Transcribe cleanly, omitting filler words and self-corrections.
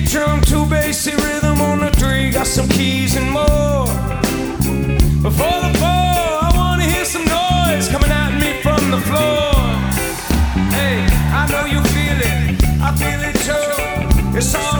kick drum, two bassy rhythm on the three, got some keys and more. Before the four, I wanna hear some noise coming at me from the floor. Hey, I know you feel it, I feel it too. It's all